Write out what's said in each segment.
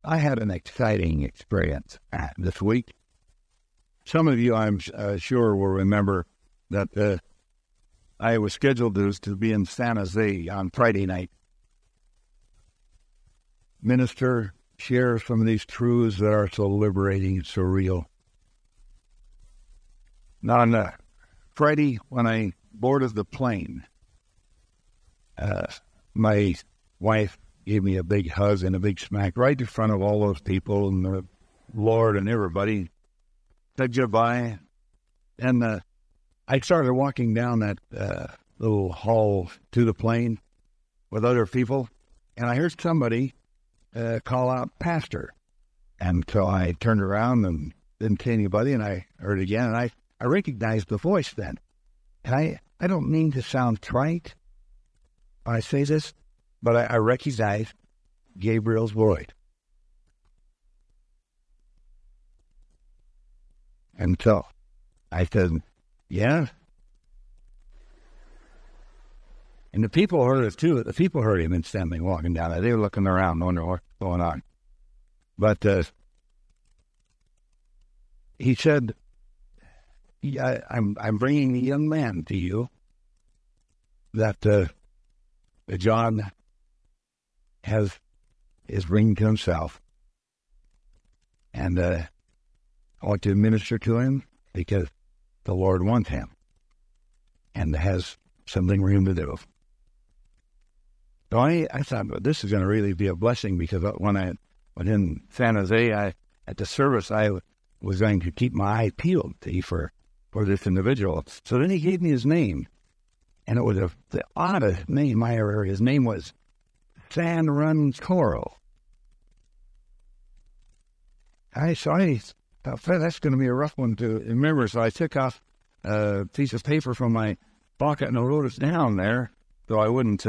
I had an exciting experience this week. Some of you, I'm sure, will remember that I was scheduled to be in San Jose on Friday night. Minister, share some of these truths that are so liberating and so real. Now, on Friday, when I boarded the plane, my wife gave me a big hug and a big smack right in front of all those people and the Lord and everybody. Said goodbye. And I started walking down that little hall to the plane with other people, and I heard somebody call out, "Pastor." And so I turned around and didn't see anybody, and I heard again, and I recognized the voice then. And I don't mean to sound trite when I say this, but I recognized Gabriel's voice. And so I said, "Yeah." And the people heard it too. The people heard him instantly walking down there. They were looking around, wondering what's going on. But he said, "Yeah, I'm bringing a young man to you that John is bringing to himself, and I want to minister to him because the Lord wants him and has something for him to do." So I thought, well, this is going to really be a blessing, because when in San Jose, at the service, I was going to keep my eye peeled for this individual. So then he gave me his name, and it was the oddest name I ever heard. His name was San Run Toro. I thought, that's going to be a rough one to remember. So I took off a piece of paper from my pocket and I wrote it down there so I wouldn't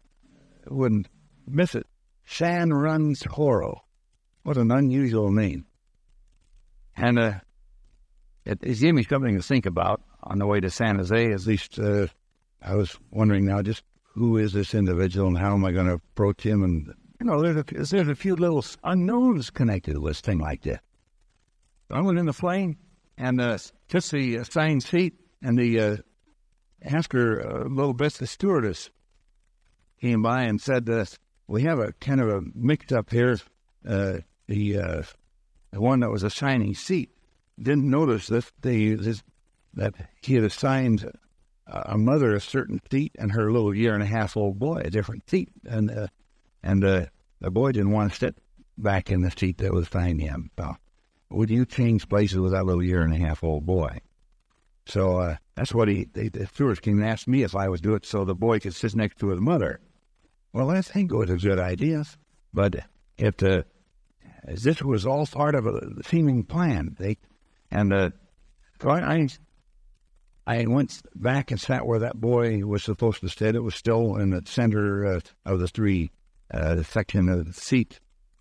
miss it. San Run Toro. What an unusual name. And it gave me something to think about on the way to San Jose. At least I was wondering now, just who is this individual and how am I going to approach him? And, there's a few little unknowns connected with a thing like this. So I went in the plane and took the assigned seat, and asked her a little bit. The stewardess came by and said, "We have a kind of a mix-up here. The one that was assigning seat didn't notice that he had assigned a mother a certain seat and her little 1.5-year-old boy a different seat, and the boy didn't want to sit back in the seat that was assigned him. So, would you change places with that little 1.5-year-old boy?" So that's what the steward came and asked me if I would do it so the boy could sit next to his mother. Well, I think it was a good idea, but this was all part of a seeming plan. So I went back and sat where that boy was supposed to sit. It was still in the center of the section of the seat.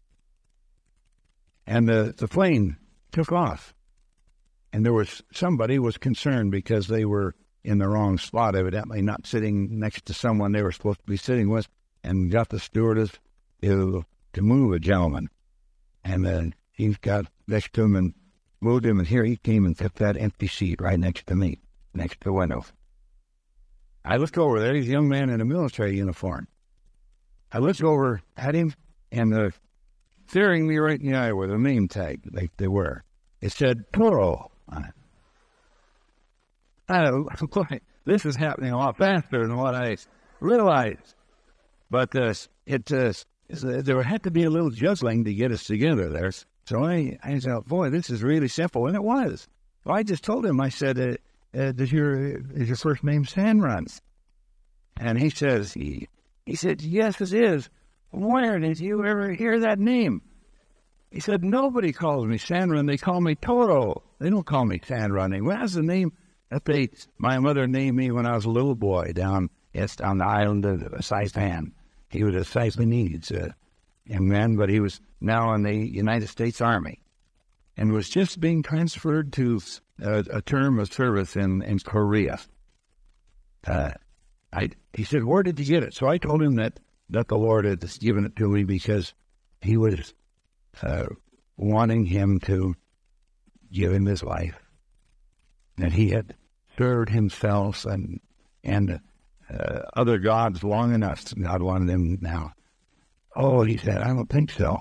And the plane took off. And somebody was concerned because they were in the wrong spot, evidently not sitting next to someone they were supposed to be sitting with, and got the stewardess to move a gentleman. And then he got next to him and moved him, and here he came and took that empty seat right next to me, next to the window. I looked over there. He's a young man in a military uniform. I looked over at him, and staring me right in the eye with a name tag like they were. It said Toro on it. This is happening a lot faster than what I realized. But there had to be a little juggling to get us together there. So I thought, boy, this is really simple. And it was. So I just told him, I said, is your first name San Run? And he said, "Yes, it is. Where did you ever hear that name?" He said, "Nobody calls me San Run. They call me Toro. They don't call me San Run." Well, that's the name that my mother named me when I was a little boy down on the island of Saipan. He was a Saipanese young man, but he was now in the United States Army and was just being transferred to a term of service in Korea. He said, "Where did you get it?" So I told him that the Lord had given it to me because he was wanting him to give him his life. That he had served himself and other gods long enough. God wanted him now. Oh, he said, I don't think so.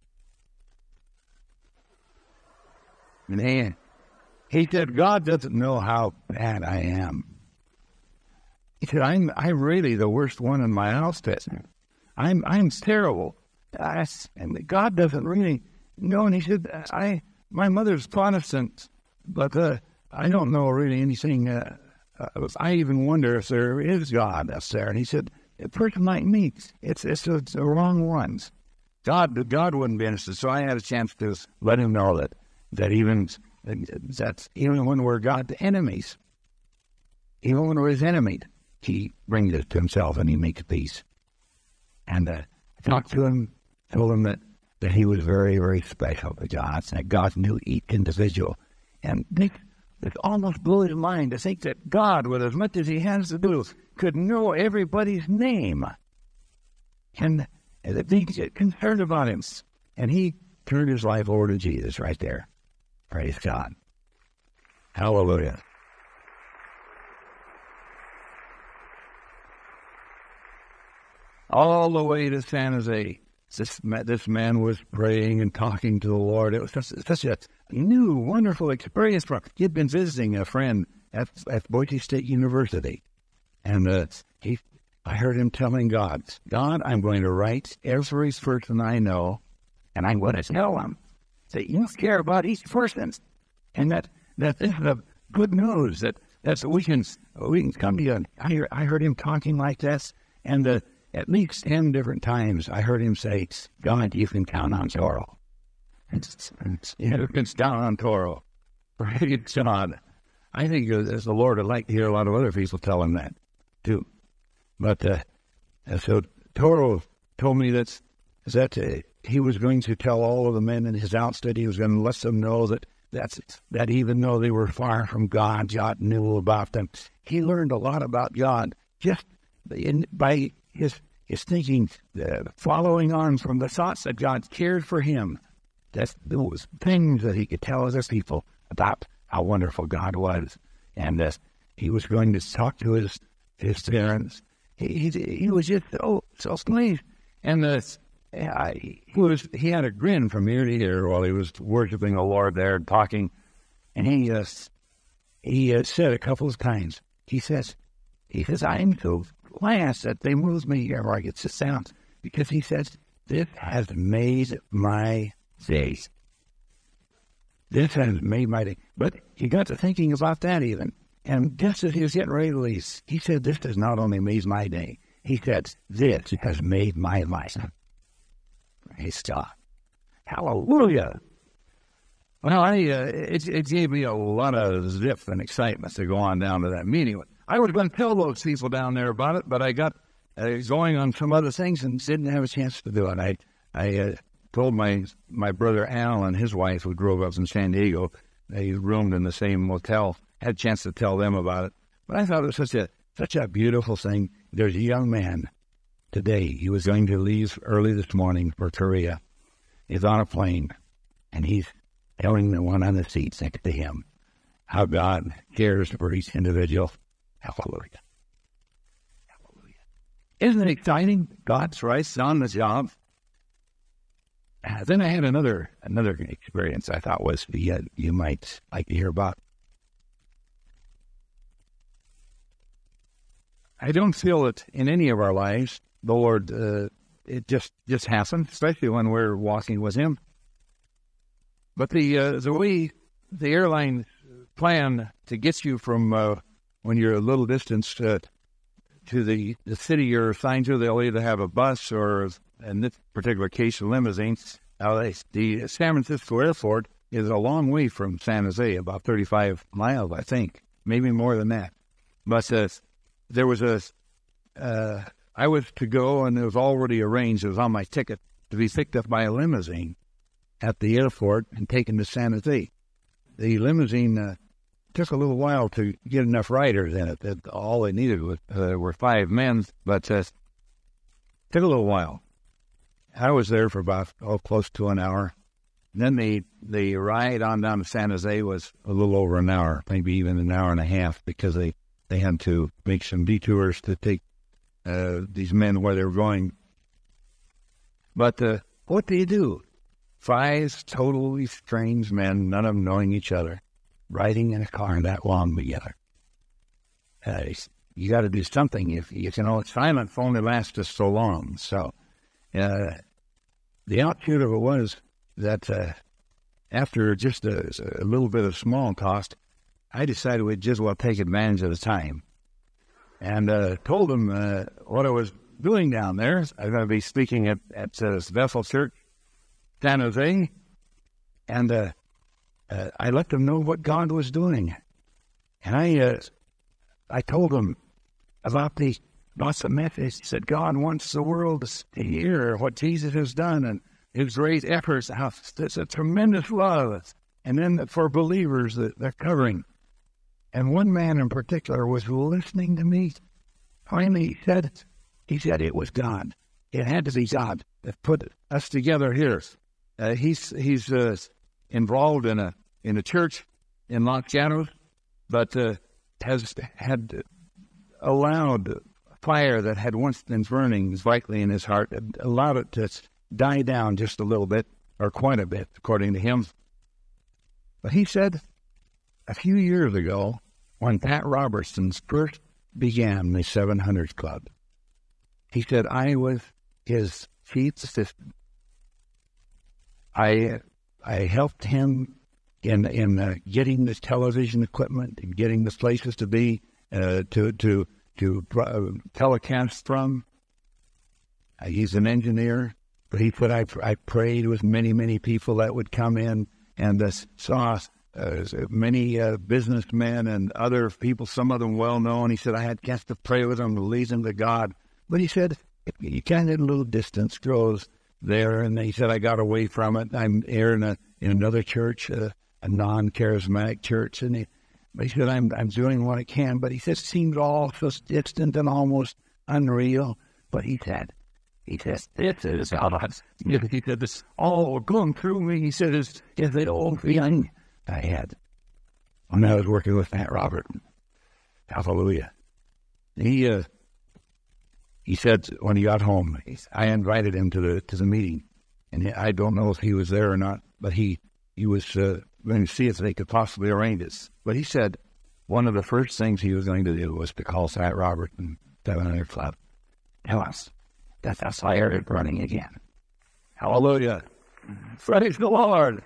And he said, God doesn't know how bad I am. He said, I'm really the worst one in my outfit. I'm terrible. And God doesn't really know. And he said, my mother's Protestant, but I don't know really anything. I even wonder if there is God that's there. And he said, a person like me, it's the wrong ones. God wouldn't be interested. So I had a chance to let him know that even when we're God's enemies, even when we're his enemy, he brings it to himself and he makes peace. And I talked to him, told him that he was very, very special to God, that God knew each individual. And it almost blew his mind to think that God, with as much as he has to do, could know everybody's name. And be concerned about him. And he turned his life over to Jesus right there. Praise God. Hallelujah. All the way to San Jose, this man was praying and talking to the Lord. It was such a new, wonderful experience for him. He had been visiting a friend at Boise State University. And I heard him telling God, I'm going to write every person I know, and I'm going to tell them that you care about each person, and that this is a good news, that we can come to you. I heard him talking like this, and at least 10 different times I heard him say, God, you can count on Toro. You can count on Toro. Praise God. I think as the Lord would like to hear a lot of other people tell him that, too. But so Toro told me that he was going to tell all of the men in his outfit, he was going to let them know that even though they were far from God, God knew about them. He learned a lot about God just by his thinking, following on from the thoughts that God cared for him. There was things that he could tell other people about how wonderful God was. And he was going to talk to his parents. He was just so pleased. And he had a grin from ear to ear while he was worshiping the Lord there and talking. And he said a couple of times, he says, I'm so glad that they moved me here where I get to sound, because he says, this has made my day. This has made my day. But he got to thinking about that even. And just as he was getting ready to leave, he said, this has not only made my day, he said, this has made my life. Praise God. Hallelujah. Well, it gave me a lot of zip and excitement to go on down to that meeting. I was going to tell those people down there about it, but I got going on some other things and didn't have a chance to do it. I told my brother Al and his wife, who drove up in San Diego, they roomed in the same motel, had a chance to tell them about it. But I thought it was such a beautiful thing. There's a young man today. He was going to leave early this morning for Korea. He's on a plane, and he's telling the one on the seat next to him how God cares for each individual. Hallelujah. Hallelujah. Isn't it exciting? God's right on the job. Then I had another experience I thought was you might like to hear about. I don't feel that in any of our lives, the Lord, it just happens, especially when we're walking with Him. But the way the airline plan to get you from when you're a little distance to the city you're assigned to, they'll either have a bus or, in this particular case, a limousine. Now, the San Francisco airport is a long way from San Jose, about 35 miles, I think, maybe more than that. But there was I was to go, and it was already arranged. It was on my ticket to be picked up by a limousine at the airport and taken to San Jose. The limousine took a little while to get enough riders in it. All they needed were 5 men, but took a little while. I was there for about close to an hour, Then the ride on down to San Jose was a little over an hour, maybe even an hour and a half, because they had to make some detours to take these men where they were going. But what do you do? 5 totally strange men, none of them knowing each other, riding in a car that long together. You got to do something. If you can, silence only lasts us so long. So the offshoot of it was that after just a little bit of small talk, I decided we'd just well take advantage of the time, and told them what I was doing down there. I was going to be speaking at Bethel Church, San Jose, and I let them know what God was doing, and I told them about the message that God wants the world to hear what Jesus has done and his great efforts. How it's a tremendous love, and then for believers that they're covering. And one man in particular was listening to me. Finally, he said it was God. It had to be God that put us together here. He's involved in a church in Los Gatos, but has had allowed fire that had once been burning vitally in his heart, allowed it to die down just a little bit, or quite a bit, according to him. But he said a few years ago, when Pat Robertson first began the 700 Club, he said, I was his chief assistant. I helped him in getting the television equipment and getting the places to be to telecast from. He's an engineer, but he said I prayed with many people that would come in and saw many businessmen and other people, some of them well known. He said I had a chance to pray with them, to lead them to God. But he said you kind of a little distance grows there, and he said I got away from it. I'm here in another church, a non-charismatic church, but he said I'm doing what I can. But he said it seemed all so distant and almost unreal. But he said this is God. He said this all going through me. He said is the old feeling I had when I was working with Pat Robert. Hallelujah. He said when he got home, I invited him to the meeting, and I don't know if he was there or not, but he was going to see if they could possibly arrange this. But he said one of the first things he was going to do was to call Pat Robert and 700 Club. Tell us that the fire is burning again. Hallelujah. Praise the Lord.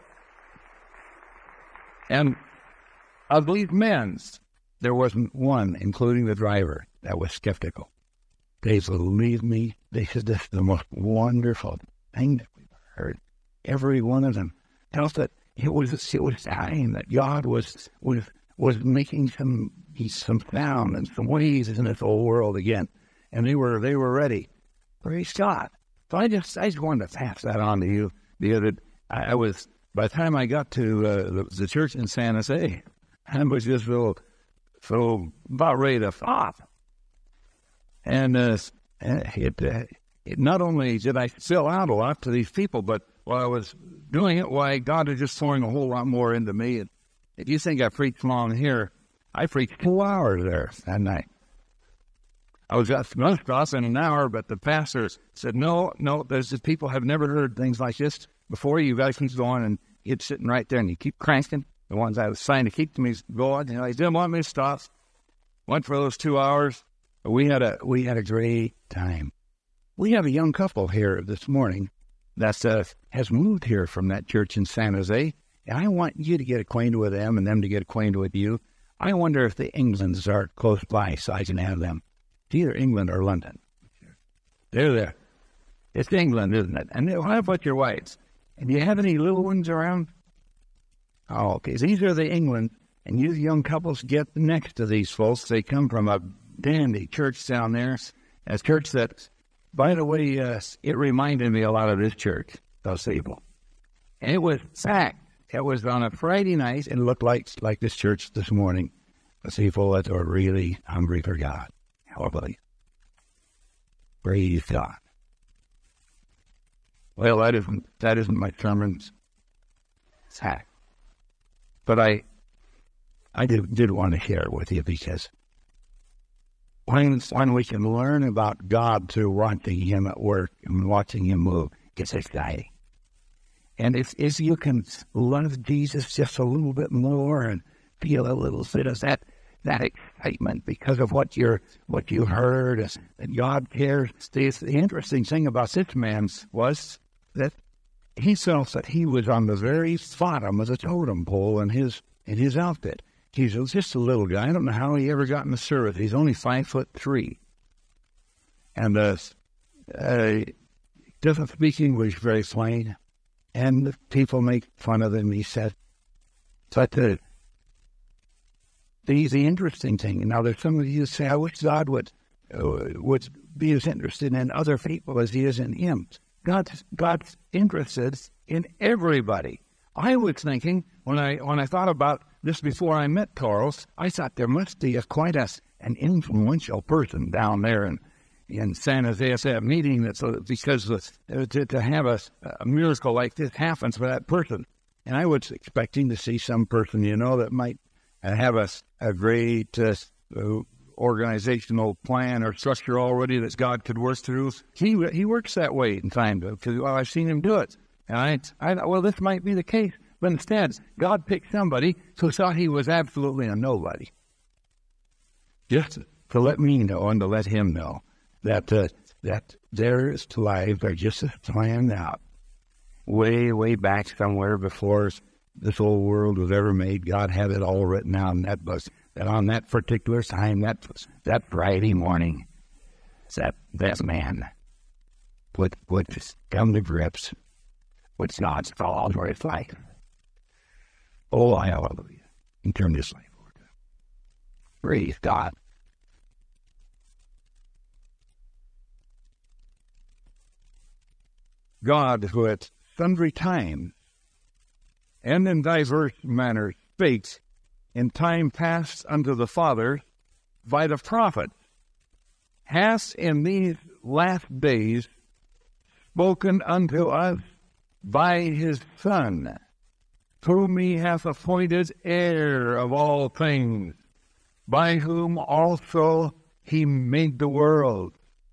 And of these men, there wasn't one, including the driver, that was skeptical. They believed me. They said this is the most wonderful thing that we've heard. Every one of them felt that it was time that God was making some sound and some waves in this whole world again, and they were ready. Praise God. So I just wanted to pass that on to you. I was, by the time I got to the church in San Jose, I was just so about ready to flop. And it not only did I sell out a lot to these people, but while I was doing it, why God is just throwing a whole lot more into me. And if you think I preached long here, I preached 2 hours there that night. I was at Munstros in an hour, but the pastor said, no, there's just people have never heard things like this before. You guys keep going, and it's sitting right there, and you keep cranking. The ones I was trying to keep them going, he didn't want me to stop. Went for those 2 hours. We had a great time. We have a young couple here this morning that has moved here from that church in San Jose, and I want you to get acquainted with them and them to get acquainted with you. I wonder if the Englands are close by so I can have them. It's either England or London. They're there. It's England, isn't it? And how about your wives? And do you have any little ones around? Oh, okay. These are the England, and you young couples get next to these folks. They come from a dandy church down there, a church that, by the way, it reminded me a lot of this church, those people. And it was packed. It was on a Friday night, and it looked like this church this morning. The people that are really hungry for God. Hallelujah. Praise God. Well, that isn't my sermon. fact. But I did want to share it with you because when we can learn about God through watching Him at work and watching Him move, it's exciting. And if you can love Jesus just a little bit more and feel a little bit of that excitement because of what you heard, that God cares. The interesting thing about this man was that he felt that he was on the very bottom of the totem pole in his outfit. He's just a little guy. I don't know how he ever got in the service. He's only 5'3", and doesn't speak English very plain. And the people make fun of him. He said, but the interesting thing, now there's some of you who say, I wish God would be as interested in other people as He is in him. God's interested in everybody. I was thinking, when I thought about this before I met Charles, I thought there must be quite an influential person down there in San Jose at that meeting, because to have a miracle like this happens for that person. And I was expecting to see some person, that might have a great organizational plan or structure already that God could work through. He works that way in time, because I've seen Him do it. And I thought, well, this might be the case. But instead, God picked somebody who thought he was absolutely a nobody, just to let me know and to let him know that their lives are just planned out way, way back somewhere before this whole world was ever made. God had it all written out in that book, that on that particular time, that Friday morning, that man would just come to grips with God's call for his life. Oh, hallelujah. And turn this life over to Him. Praise God. God, who at sundry times and in diverse manners spake in time past unto the fathers by the prophets, hath in these last days spoken unto us by His Son, whom He hath appointed heir of all things, by whom also He made the world,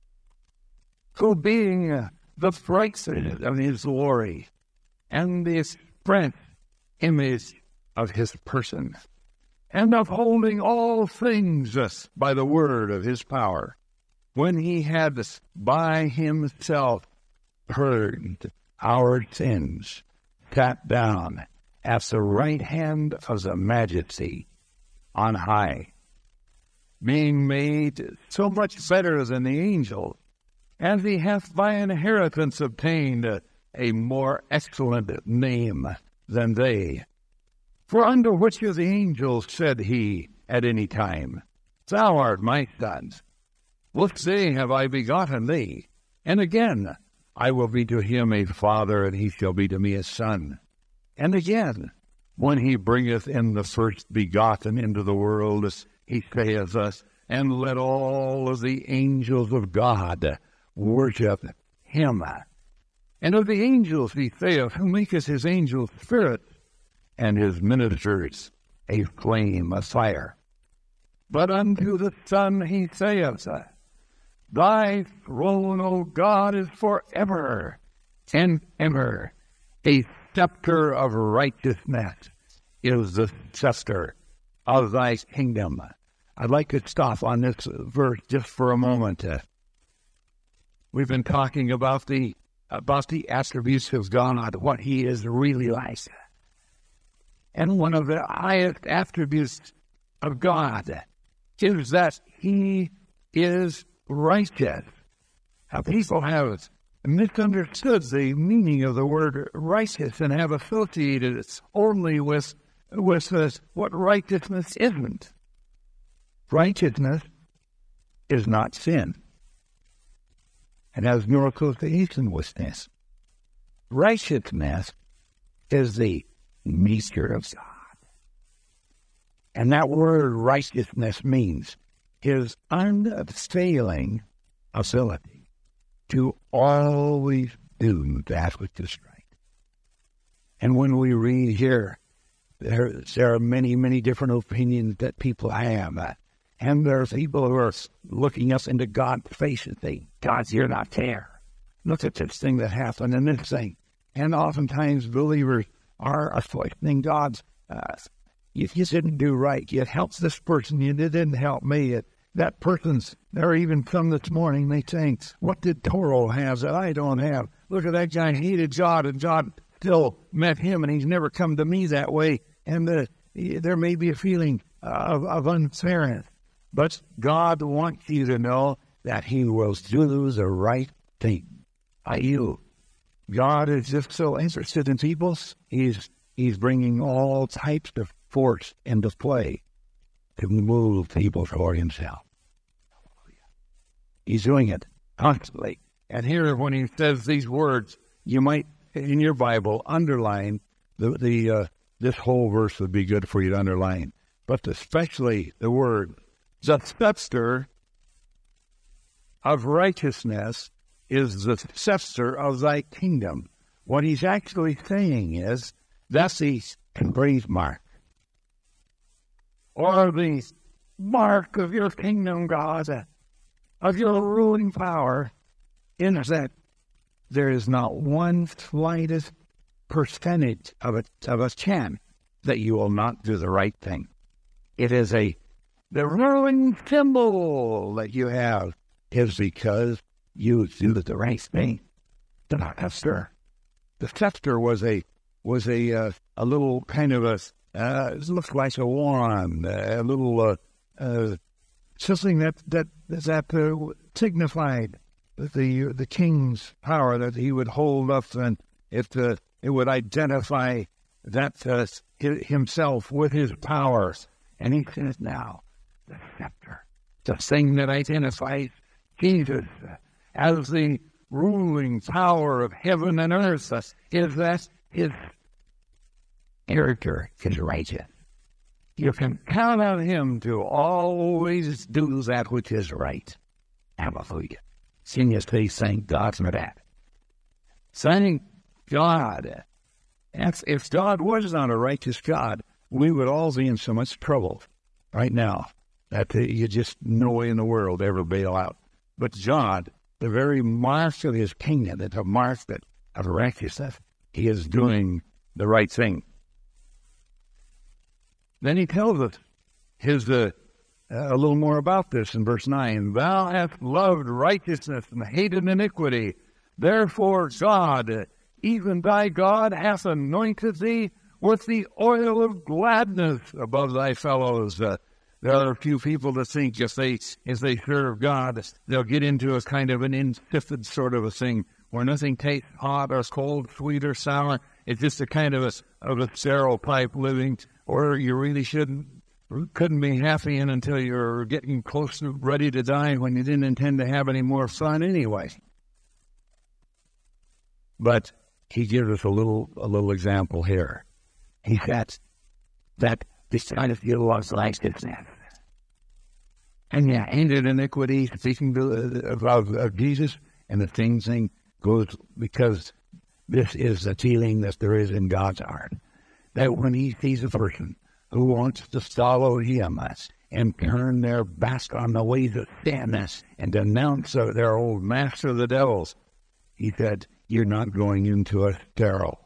who being the brightness of His glory, and the express image of His person, and upholding all things by the word of His power, when He had by Himself purged our sins, sat down at the right hand of the Majesty on high, being made so much better than the angels, as He hath by inheritance obtained a more excellent name than they. For unto which of the angels said He at any time, Thou art my Son, this day have I begotten thee. And again, I will be to him a father, and he shall be to me a son. And again, when He bringeth in the first begotten into the world, He saith thus, and let all of the angels of God worship Him. And of the angels He saith, who maketh His angels spirits, and His ministers a flame of fire. But unto the Son He saith, Thy throne, O God, is forever and ever. A scepter of righteousness is the scepter of Thy kingdom. I'd like to stop on this verse just for a moment. We've been talking about the attributes of God, what He is really like. And one of the highest attributes of God is that He is righteous. Now, people have misunderstood the meaning of the word righteous and have associated it only with what righteousness isn't. Righteousness is not sin. It has no association with this. Righteousness is the nature of God. And that word righteousness means His unfailing ability to always do that which is right. And when we read here, there are many, many different opinions that people have. And there's people who are looking us into God's face and saying, God, you're not there. Look at this thing that happened and this thing. And oftentimes believers are questioning God's, if you didn't do right, you helped this person, you didn't help me. That person's, there are even some this morning, they saying, what did Toro have that I don't have? Look at that guy, hated God, and God still met him, and he's never come to me that way. And there may be a feeling of unfairness. But God wants you to know that he will do the right thing by you. God is just so interested in people. He's bringing all types of force into play to move people toward himself. He's doing it constantly. And here, when he says these words, you might, in your Bible, underline this whole verse would be good for you to underline. But especially the word, the scepter of righteousness is the scepter of thy kingdom. What he's actually saying is, that's the praise mark, or the mark of your kingdom, God, of your ruling power, in that there is not one slightest percentage of a chance that you will not do the right thing. It is the ruling symbol that you have is because you do the right thing. The scepter. The scepter was a little kind of it looked like a wand, a little something that signified the king's power that he would hold up, and it would identify that himself with his powers. And he says now, the scepter, the thing that identifies Jesus as the ruling power of heaven and earth, is that his character is righteous. You can count on him to always do that which is right. Hallelujah. Sing his face, thank God for that. Thank God. If God was not a righteous God, we would all be in so much trouble right now that you just no way in the world ever bail out. But God, the very mark of his kingdom, the mark of righteousness, he is doing the right thing. Then he tells us a little more about this in verse 9. Thou hast loved righteousness and hated iniquity. Therefore God, even thy God, hath anointed thee with the oil of gladness above thy fellows. There are a few people that think if they serve God, they'll get into a kind of an insipid sort of a thing where nothing tastes hot or cold, sweet or sour. It's just a kind of a sterile pipe living, or you really couldn't be happy in until you're getting close to ready to die when you didn't intend to have any more fun anyway. But he gives us a little example here. He says that this kind of view was righteousness. And yeah, ended iniquity, speaking of Jesus, and the same thing goes because this is the feeling that there is in God's heart. That when he sees a person who wants to follow him and turn their back on the ways of sin and denounce their old master, the devils, he said, you're not going into a sterile,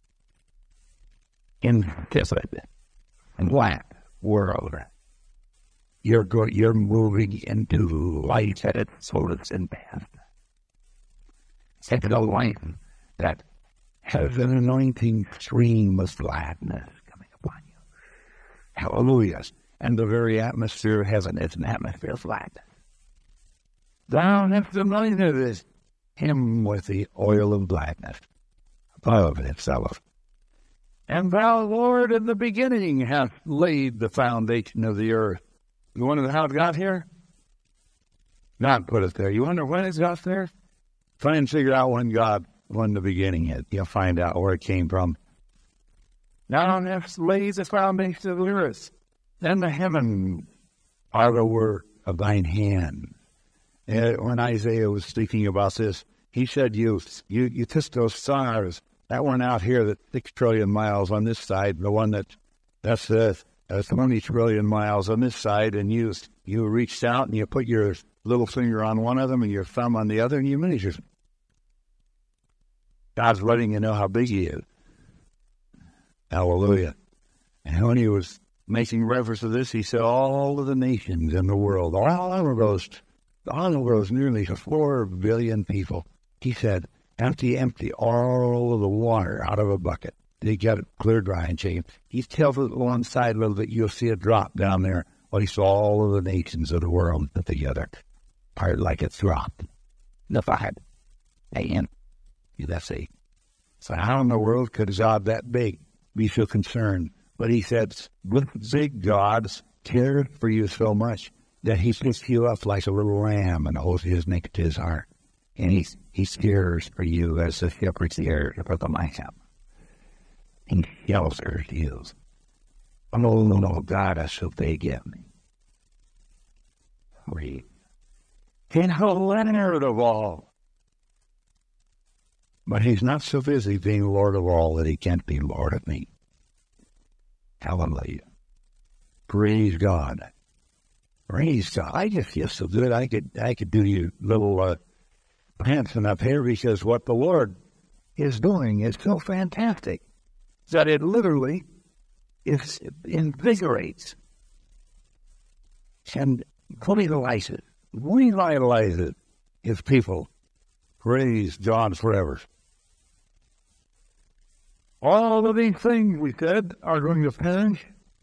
insipid, and flat world. You're moving into life at its fullest and best. It's a life that has an anointing stream of gladness coming upon you. Hallelujah. And the very atmosphere of heaven is an atmosphere of gladness. Thou hast anointed him with the oil of gladness above himself. And thou, Lord, in the beginning hast laid the foundation of the earth. You wonder how it got here? God put it there. You wonder when it got there? Try and figure out when the beginning is. You'll find out where it came from. Thou hast laid the foundation of the earth, and the heavens are the work of thine hand. When Isaiah was speaking about this, he said, you took those stars That one out here that's 6 trillion miles on this side, the one that's 20 trillion miles on this side, and you reached out and you put your little finger on one of them and your thumb on the other, and you measure. God's letting you know how big he is. Hallelujah. And when he was making reference to this, he said, all of the nations in the world, all of those nearly 4 billion people, he said, empty all of the water out of a bucket. They got it clear, dry, and shaken. He tells it one side a little bit, you'll see a drop down there. Well, he saw all of the nations of the world put together, part like a drop. The five. And that's it. So how in the world could God that big be so concerned? But he said, with big God cares for you so much that he picks you up like a little lamb and holds his neck to his heart. And he cares for you as the shepherd cares for the lamb. He shelters you. Oh, no, God, that's so big at me. Read. Can't hold Lord of all. But he's not so busy being Lord of all that he can't be Lord of me. Hallelujah. Praise God. Praise God. I just feel so good. I could do you little pantsing up here because what the Lord is doing is so fantastic that it literally invigorates and revitalizes his people. Praise God forever. All of these things, we said, are going to perish,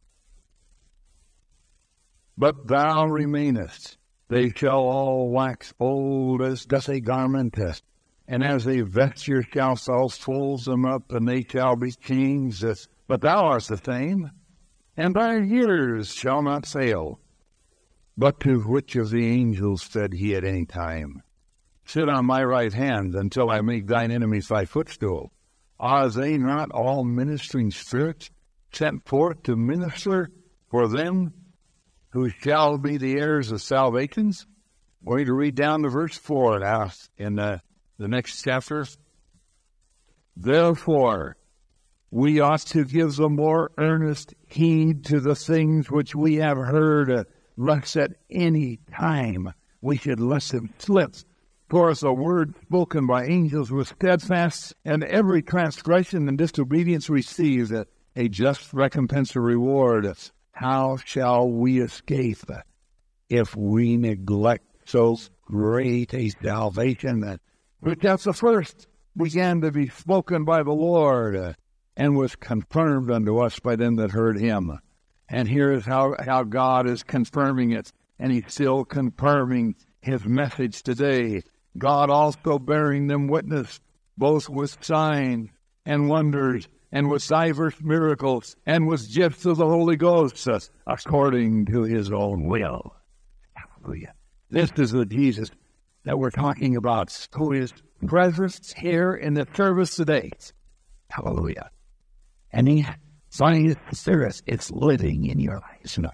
but thou remainest. They shall all wax old as doth a garment, and as a vesture shall folds them up, and they shall be changed. But thou art the same, and thy years shall not fail. But to which of the angels said he at any time, sit on my right hand until I make thine enemies thy footstool? Are they not all ministering spirits sent forth to minister for them who shall be the heirs of salvations? We're going to read down to verse 4 now in the next chapter. Therefore, we ought to give the more earnest heed to the things which we have heard, lest at any time we should let them slip. For as the word spoken by angels was steadfast, and every transgression and disobedience receives a just recompense or reward, how shall we escape if we neglect so great a salvation, which at the first began to be spoken by the Lord, and was confirmed unto us by them that heard him? And here is how God is confirming it, and he's still confirming his message today. God also bearing them witness, both with signs and wonders, and with divers miracles, and with gifts of the Holy Ghost, according to his own will. Hallelujah. This is the Jesus that we're talking about, who is present here in the service today. Hallelujah. And he finds the service, it's living in your life. Praise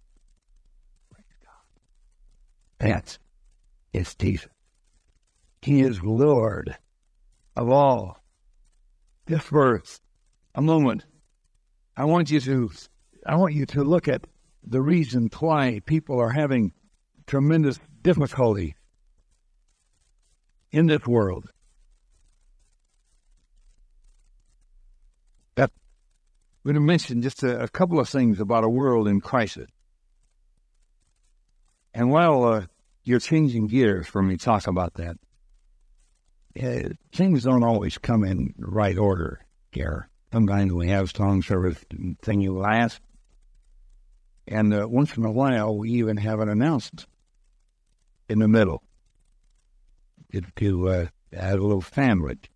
God. That is Jesus. He is Lord of all. Just for a moment, I want you to look at the reason why people are having tremendous difficulty in this world. I'm going to mention just a couple of things about a world in crisis. And while you're changing gears for me to talk about that, things don't always come in right order here. Sometimes we have song service thing you last, and once in a while we even have an announcement in the middle to add a little sandwich.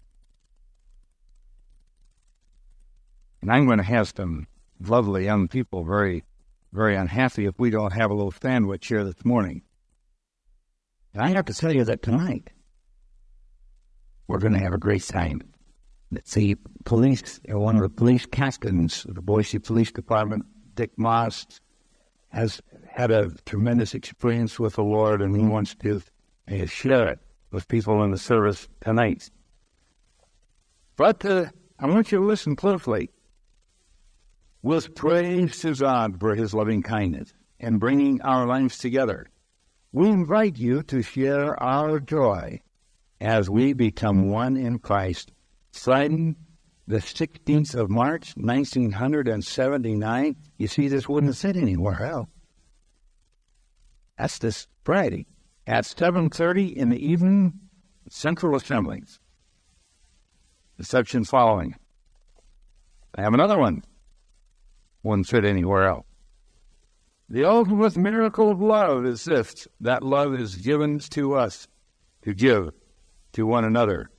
And I'm going to have some lovely young people very, very unhappy if we don't have a little sandwich here this morning. And I have to tell you that tonight, we're going to have a great time. The police, one of the police captains of the Boise Police Department, Dick Moss, has had a tremendous experience with the Lord, and he wants to share it with people in the service tonight. But I want you to listen closely. With praise to God for his loving kindness and bringing our lives together, we invite you to share our joy as we become one in Christ. Citing the 16th of March, 1979. You see, this wouldn't have said anywhere else. That's this Friday at 7:30 in the evening, Central Assemblies. The section following. I have another one. Wouldn't fit anywhere else. The ultimate miracle of love is this, that love is given to us to give to one another.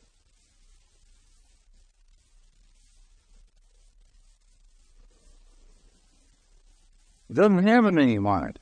It doesn't have a name on it.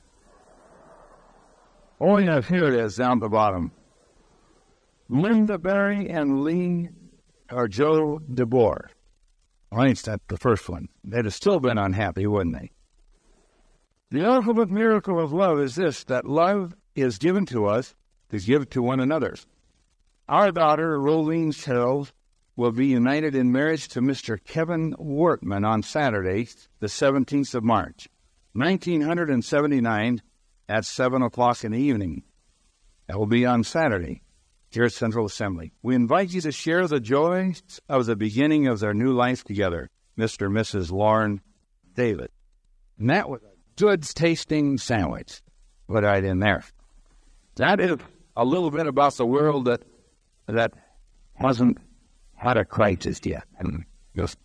Oh, yes, here it is, down the bottom. Linda Berry and Joe DeBoer. Well, I think that's the first one. They'd have still been unhappy, wouldn't they? The ultimate miracle of love is this, that love is given to us to give to one another. Our daughter, Rolene Charles, will be united in marriage to Mr. Kevin Wortman on Saturday, the 17th of March, 1979, at 7 o'clock in the evening. That will be on Saturday here at Central Assembly. We invite you to share the joys of the beginning of their new life together, Mr. and Mrs. Lauren David. And that was a good tasting sandwich put right in there. That is a little bit about the world that hasn't had a crisis yet. And just,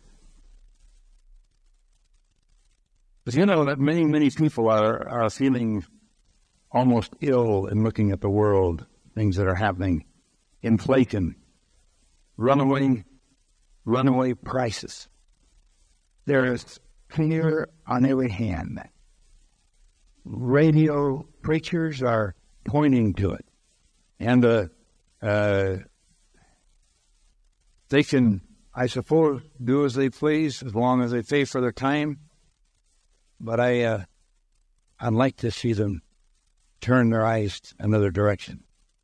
but you know that many people are feeling almost ill in looking at the world, things that are happening, inflation, runaway prices. There is fear on every hand. Radio preachers are pointing to it. And they can, I suppose, do as they please as long as they pay for their time. But I'd like to see them turn their eyes another direction.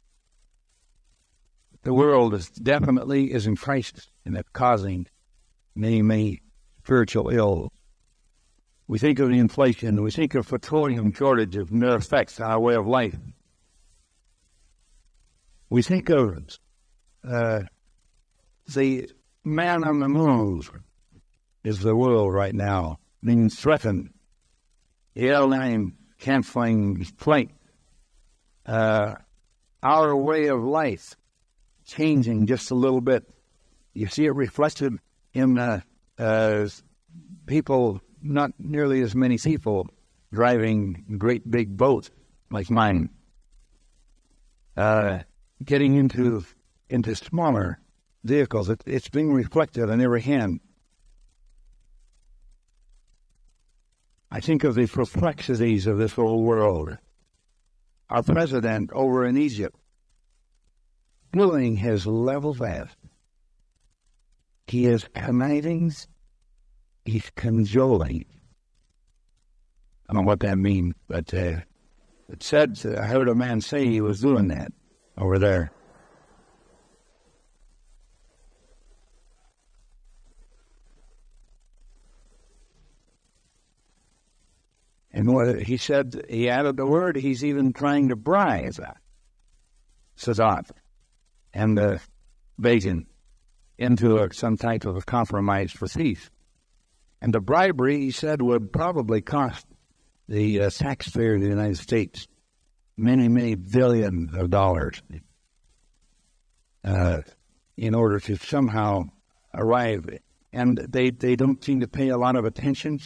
The world definitely is in crisis, and it's causing many spiritual ills. We think of the inflation, we think of petroleum shortages and their effects on our way of life. We think of the man on the moon is the world right now, being threatened. The airline canceling flight. Our way of life changing just a little bit. You see it reflected in people, not nearly as many people driving great big boats like mine. Getting into smaller vehicles. It's being reflected on every hand. I think of the perplexities of this whole world. Our president over in Egypt, doing his level best. He is conniving. He's cajoling. I don't know what that means, but it said, I heard a man say he was doing that over there. And what he said, he added the word, he's even trying to bribe Sadat and Begin into some type of a compromise for peace. And the bribery, he said, would probably cost the taxpayer of the United States many billions of dollars in order to somehow arrive. And they don't seem to pay a lot of attention.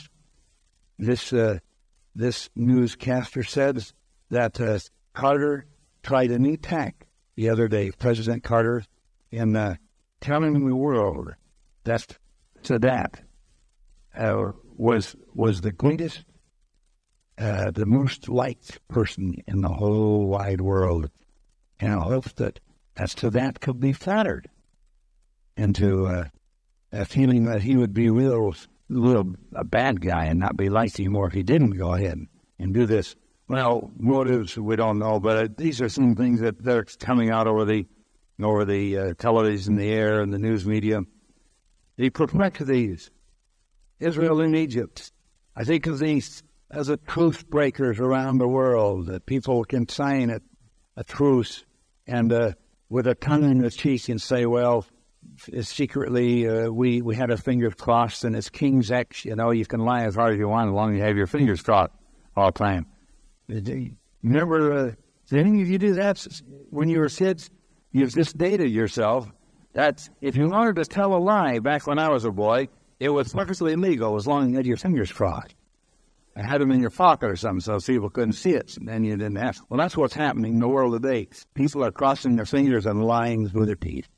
This newscaster said that Carter tried a new tack the other day, President Carter, in telling the world that Sadat was the greatest, the most liked person in the whole wide world, and I hope that Sadat could be flattered into a feeling that he would be a bad guy and not be liked anymore if he didn't go ahead and do this. Well, motives we don't know, but these are some things that they're coming out over the over the television, the air, and the news media. The perplexities, Israel and Egypt. I think of these as a truce breakers around the world, that people can sign a truce and with a tongue in the cheek and say, well, secretly we had our fingers crossed, and it's King's X. You know, you can lie as hard as you want as long as you have your fingers crossed all the time. Remember, did any of you do that when you were kids? You've just dated yourself. That's, if you wanted to tell a lie back when I was a boy, it was perfectly legal as long as you had your fingers crossed. I had them in your pocket or something so people couldn't see it, and then you didn't have. Well, that's what's happening in the world today. People are crossing their fingers and lying through their teeth.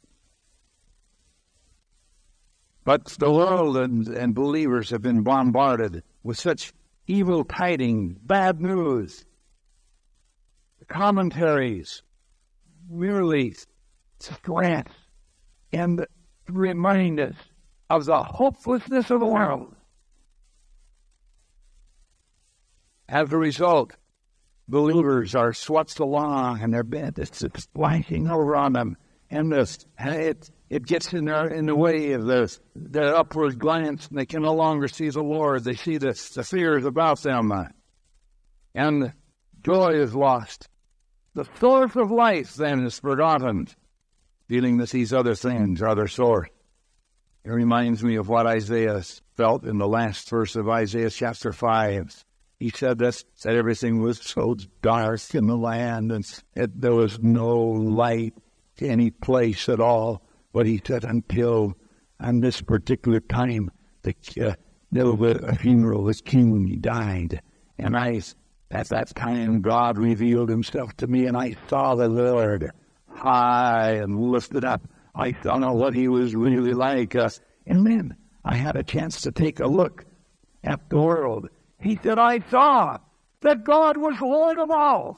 But the world and believers have been bombarded with such evil tidings, bad news. The commentaries merely stress and remind us of the hopelessness of the world. As a result, believers are swept along and their bed is splashing over on them, and it gets in the way of their upward glance, and they can no longer see the Lord. They see the fears about them, and joy is lost. The source of life then is forgotten, feeling that these other things are their source. It reminds me of what Isaiah felt in the last verse of Isaiah chapter 5. He said that everything was so dark in the land, and there was no light to any place at all. But he said, until on this particular time, there was a funeral, this king died. And at that time, God revealed himself to me, and I saw the Lord high and lifted up. I saw what he was really like. And then I had a chance to take a look at the world. He said, I saw that God was Lord of all.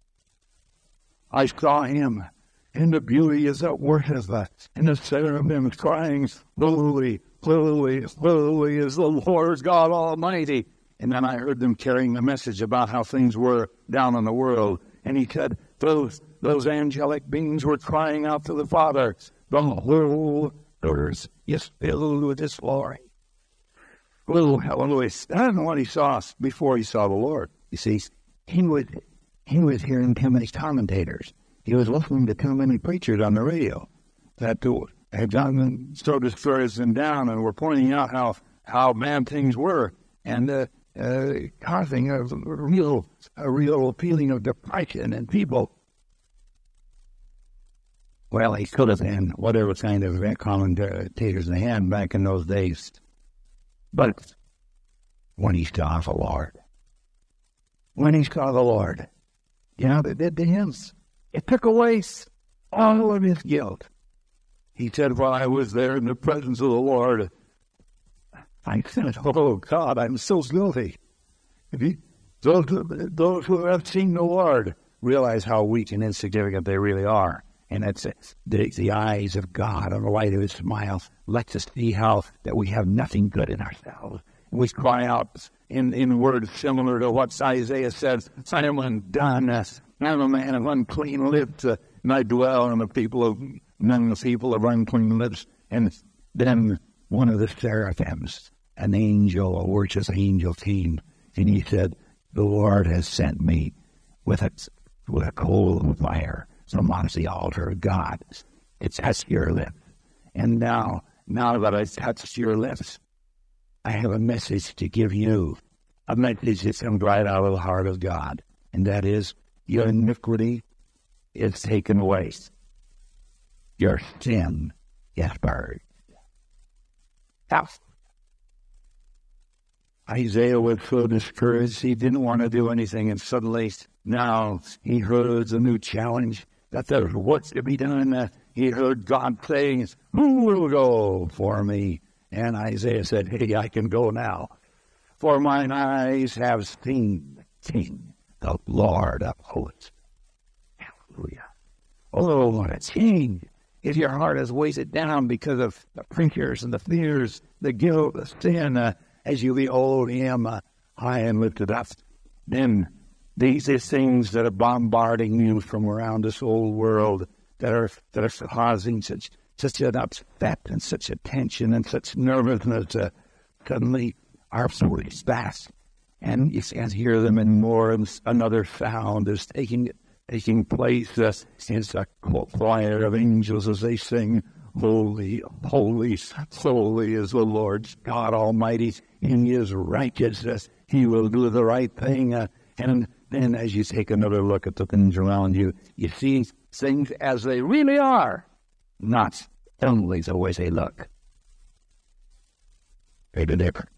I saw him in the beauty as it worship, and the seraphims crying, holy, holy, holy is the Lord God Almighty. And then I heard them carrying the message about how things were down in the world. And he said, those angelic beings were crying out to the Father, the whole earth is filled with his glory. Oh, hallelujah. I don't know what he saw before he saw the Lord. You see, he was hearing too many commentators. He was listening to too many preachers on the radio that had gotten so discouraged and down and were pointing out how bad things were, and causing a real feeling of depression in people. Well, he could have been whatever kind of commentators they had back in those days. But when he saw the Lord, you know, they did to him. It took away all of his guilt. He said, while I was there in the presence of the Lord, I said, oh, God, I'm so guilty. Those who have seen the Lord realize how weak and insignificant they really are. And it's the eyes of God and the light of his smile lets us see how that we have nothing good in ourselves. We cry out in words similar to what Isaiah says, I am undone. I'm a man of unclean lips, and I dwell among the people of unclean lips. And then one of the seraphims, an angel, a worship angel came, and he said, the Lord has sent me with a coal of fire from on the altar of God. It's touched your lips. And now that I've touched your lips, I have a message to give you. A message that comes right out of the heart of God. And that is, your iniquity is taken away. Your sin is buried. Now, Isaiah was so discouraged, he didn't want to do anything, and suddenly, now, he heard a new challenge, that there was what's to be done. He heard God saying, who will go for me? And Isaiah said, hey, I can go now, for mine eyes have seen the King, the Lord of hosts. Hallelujah. Oh, what a change. If your heart is weighted down because of the preachers and the fears, the guilt, the sin, as you behold him high and lifted up, then these are things that are bombarding you from around this old world. that are causing such an upset and such a tension and such nervousness. Suddenly, our voice fast, and you can't hear them anymore. And another sound is taking place. It's a choir of angels as they sing, "Holy, holy, holy is the Lord God Almighty. In His righteousness, He will do the right thing." And then, as you take another look at the things around you, you see things as they really are, not only the way they look. Very different.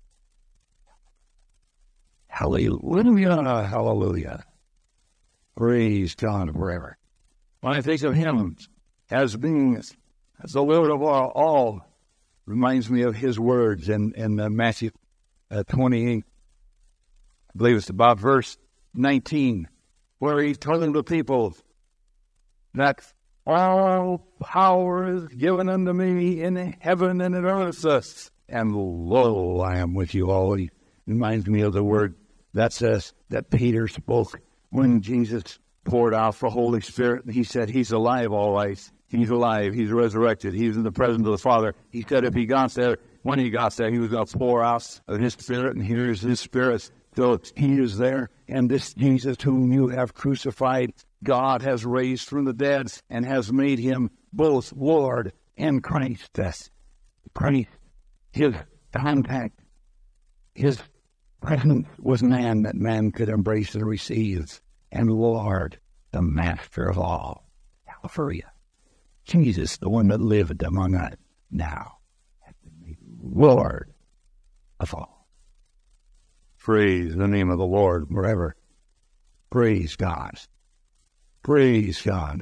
Hallelujah, hallelujah. Praise God forever. When I think of Him as being as the Lord of all, reminds me of His words in Matthew 28. I believe it's about verse 19, where He's telling the people that all power is given unto me in heaven and in earth, and lo, I am with you always. Reminds me of the word that Peter spoke when Jesus poured out the Holy Spirit. He said, He's alive, all right. He's alive. He's resurrected. He's in the presence of the Father. He said if He got there, when He got there, He was going to pour out of His Spirit, and here's His Spirit. So He is there, and this Jesus whom you have crucified, God has raised from the dead and has made Him both Lord and Christ. Christ, His contact, His presence was man that man could embrace and receive, and Lord, the Master of all. Hallelujah. Jesus, the one that lived among us now, has been made Lord of all. Praise the name of the Lord forever. Praise God. Praise God.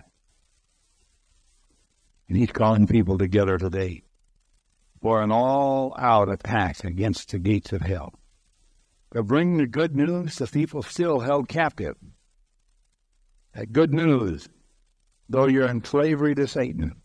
And He's calling people together today for an all-out attack against the gates of hell. To bring the good news to people still held captive. That good news, though you're in slavery to Satan,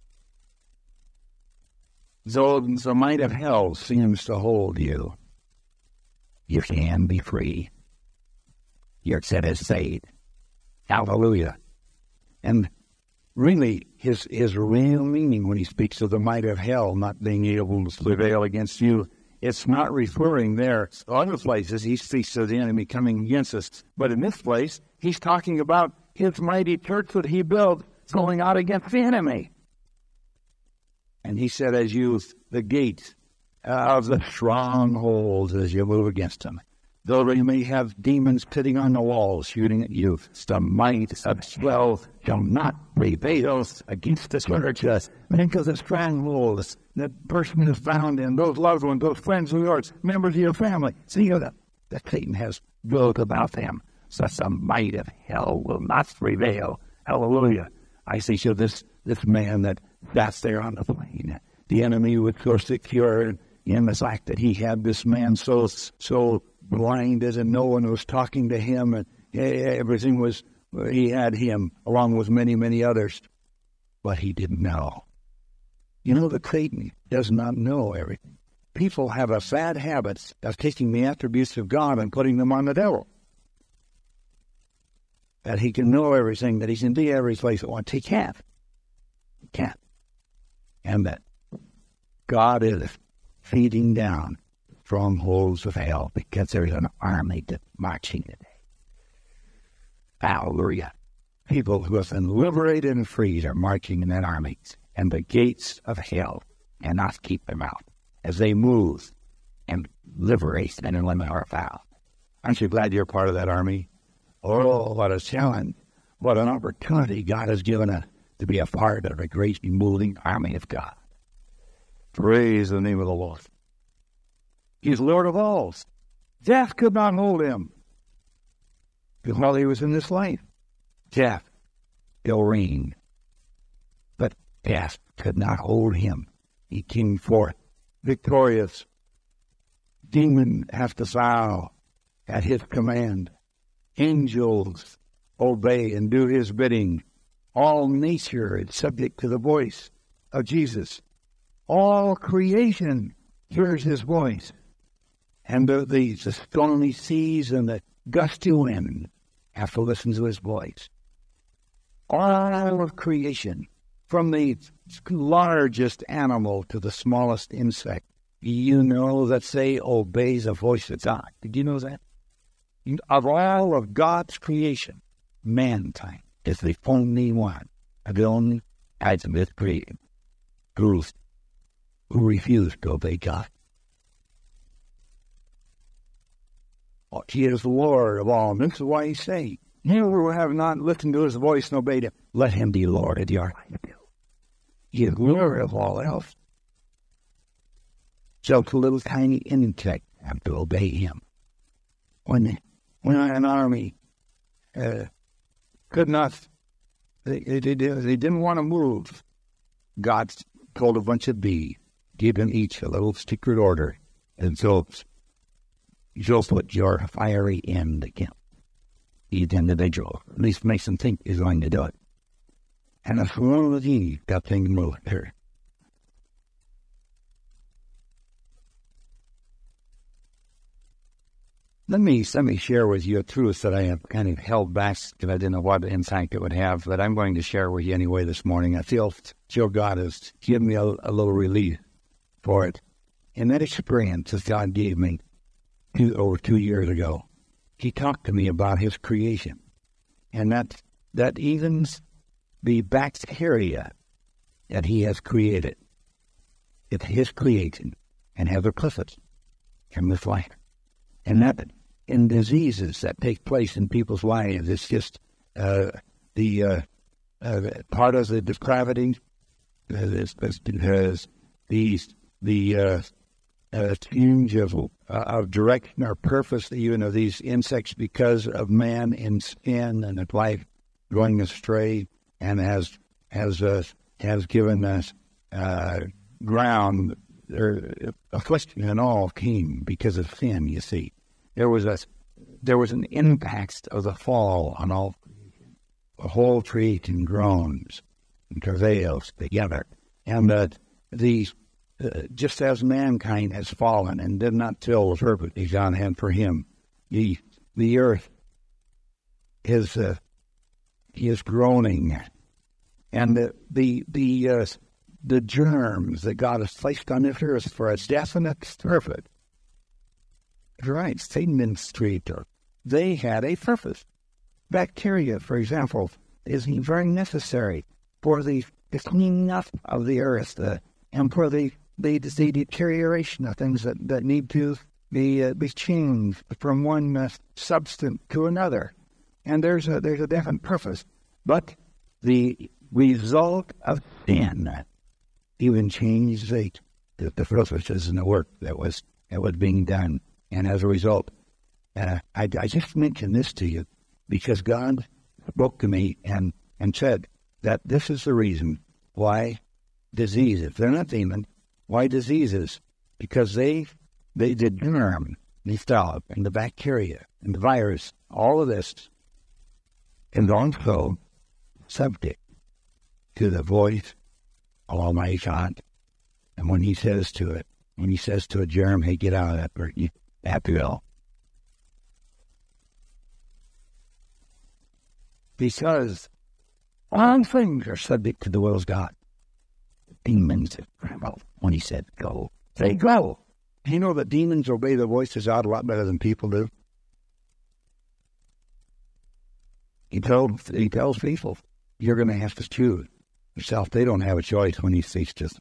though the might of hell seems to hold you, you can be free. You're set as saved. Hallelujah. And really, his real meaning when He speaks of the might of hell not being able to prevail against you, it's not referring there. Other places, He speaks of the enemy coming against us. But in this place, He's talking about His mighty church that He built going out against the enemy. And He said, as you, the gates of the strongholds as you move against them. Though you may have demons sitting on the walls shooting at you, the might of hell shall not prevail against the church. Because the strongholds that person is found in, those loved ones, those friends of yours, members of your family, see that Satan has built about them. Such the might of hell will not prevail. Hallelujah. I see so this man that sat there on the plain. The enemy was so secure in the fact that he had this man so blinded and no one was talking to him, and everything was, he had him along with many, many others, but he didn't know. You know that Satan does not know everything. People have a bad habit of taking the attributes of God and putting them on the devil. That he can know everything, that he can be every place at once. He can't. He can't. And that God is feeding down strongholds of hell because there's an army that's marching today. Hallelujah. People who have been liberated and freed are marching in that army, and the gates of hell cannot keep them out as they move and liberate men and women are found. Aren't you glad you're part of that army? Oh, what a challenge. What an opportunity God has given us to be a part of a great moving army of God. Praise the name of the Lord. He's Lord of all. Death could not hold Him. While He was in this life, death still reigned. But death could not hold Him. He came forth victorious. Demons have to bow at His command. Angels obey and do His bidding. All nature is subject to the voice of Jesus. All creation hears His voice. And the stormy seas and the gusty wind have to listen to His voice. all of creation, from the largest animal to the smallest insect, you know that they obey the voice of God. Did you know that? Of all of God's creation, mankind is the only one, the only item is created who refused to obey God. He is the Lord of all. And this is why he's saying, you who have not listened to his voice and obeyed him, let him be Lord of your life. He is Lord of all else. So the little tiny insect have to obey him. When an army could not, they didn't want to move, God told a bunch of bees, give them each a little secret order, and so you'll put your fiery end against each individual. At least makes them think he's going to do it. And as long as he got things moving there. Let me share with you a truth that I have kind of held back because I didn't know what insight it would have, but I'm going to share with you anyway this morning. I feel God has given me a little relief for it. In that experience that God gave me over 2 years ago, he talked to me about his creation, and that even the bacteria that he has created, it's his creation, and has a purpose from this life. And that in diseases that take place in people's lives, it's just the part of the depravity, has the change of direction or purpose even of these insects because of man in sin and its life going astray, and has given us ground. Affliction and all came because of sin. You see, there was an impact of the fall on all creation. The whole creation groans and travails together, and just as mankind has fallen and did not till the purpose God had for him, the earth is groaning, and the germs that God has placed on this earth for a definite purpose. Right, Satan and Streeter, they had a purpose. Bacteria, for example, is very necessary for the cleaning up of the earth and for the deterioration of things that need to be changed from one substance to another. And there's a definite purpose. But the result of sin even changed the purposes and the work that was being done. And as a result, I just mentioned this to you because God spoke to me and said that this is the reason why diseases, they're not demons, why diseases? Because they did germ, the scallop, and the bacteria, and the virus, all of this is also subject to the voice of Almighty God. And when he says to a germ, hey, get out of that bird, you have to go. Because all things are subject to the will of God. Demons trembled when he said, go. They go. You know that demons obey the voice of God a lot better than people do? He tells people, you're going to have to choose yourself. They don't have a choice when he speaks to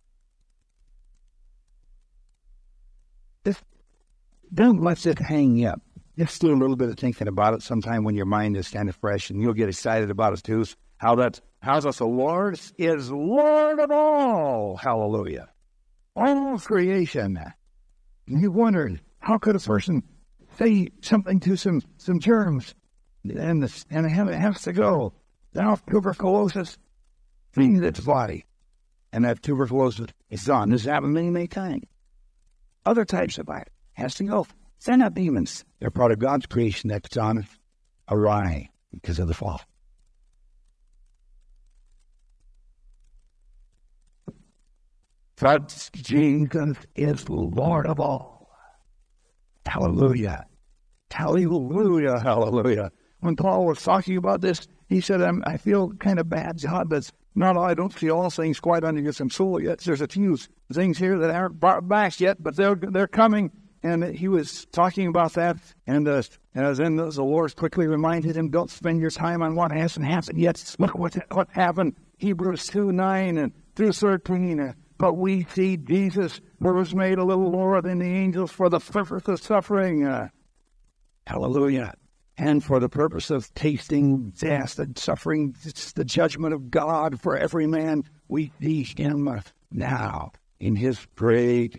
them. Don't let it hang you up. Just do a little bit of thinking about it sometime when your mind is kind of fresh, and you'll get excited about it too. How that the Lord is Lord of all. Hallelujah. All creation. And you wondered, how could a person say something to some germs and it has to go? Now tuberculosis feeds its body, and that tuberculosis is gone. This has happened many, many times. Other types of virus has to go. They're not demons. They're part of God's creation that's gone awry because of the fall. But Jesus is Lord of all. Hallelujah. Hallelujah. Hallelujah. When Paul was talking about this, he said, I feel kind of bad, God, but I don't see all things quite under your control yet. There's a few things here that aren't brought back yet, but they're coming. And he was talking about that, and then the Lord quickly reminded him, don't spend your time on what hasn't happened yet. Look what happened. Hebrews 2:9 and through 13. But we see Jesus, who was made a little lower than the angels for the purpose of suffering. Hallelujah. And for the purpose of tasting death and suffering the judgment of God for every man, we see him now in his great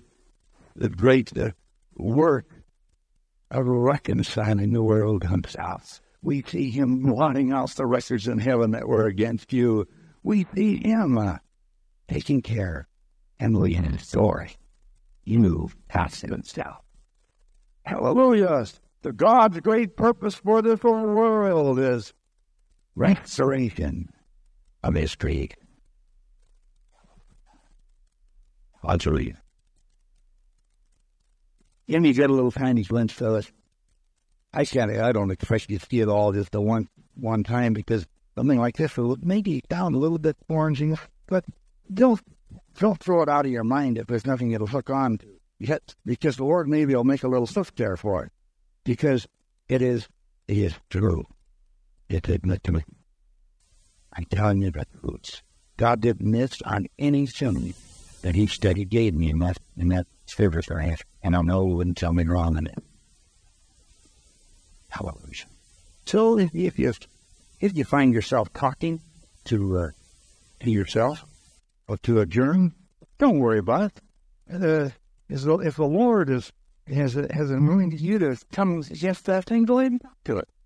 work of reconciling the world himself. We see him blotting out the records in heaven that were against you. We see him taking care and leading his story. You pass himself. Hallelujah. The God's great purpose for this whole world is restoration of his creation. Hallelujah. And you get a little tiny glimpse of it. I don't expect you to see it all just the one time, because something like this will maybe sound a little bit boring, but don't throw it out of your mind if there's nothing it'll hook on to. Yet, because the Lord maybe will make a little stuff there for it. Because it is true. It's admittedly. I'm telling you the truth. God didn't miss on any sin that he gave me in that scripture I have, and I know he wouldn't tell me wrong in it. Hallelujah. So if you find yourself talking to yourself or to a germ, don't worry about it. If the Lord has anointed you to come against that thing, go ahead and talk to it.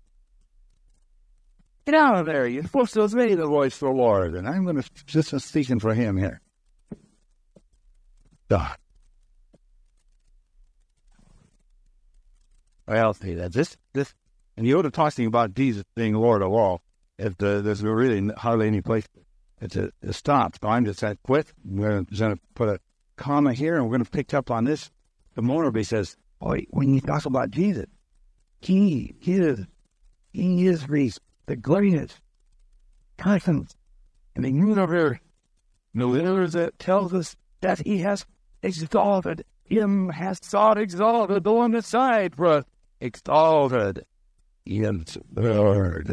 Get out of there. You're supposed to obey the voice of the Lord, and I'm going to just speaking for him here. God. Well, see that this, and Yoda talking about Jesus being Lord of all. There's really hardly any place to stop. So I'm just at quit. We're going to put a comma here, and we're going to pick up on this. The Monerby says, when you talk about Jesus, he is the greatest conscience in the universe. The letters that tells us that he has exalted him, has sought exalted the one aside for us, exalted in the Lord.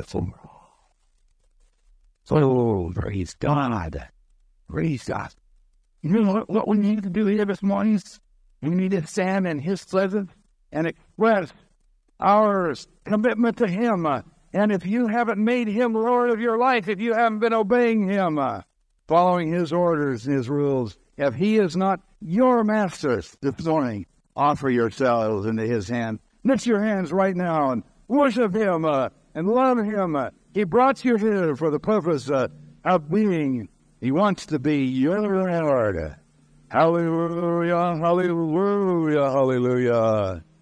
So praise God. Praise God. You know what we need to do here this morning? We need to stand in his presence and express our commitment to him. And if you haven't made him Lord of your life, if you haven't been obeying him, following his orders and his rules, if he is not your master this morning, offer yourselves into his hand. Lift your hands right now and worship him and love him. He brought you here for the purpose of being. He wants to be your Lord. Hallelujah, hallelujah, hallelujah.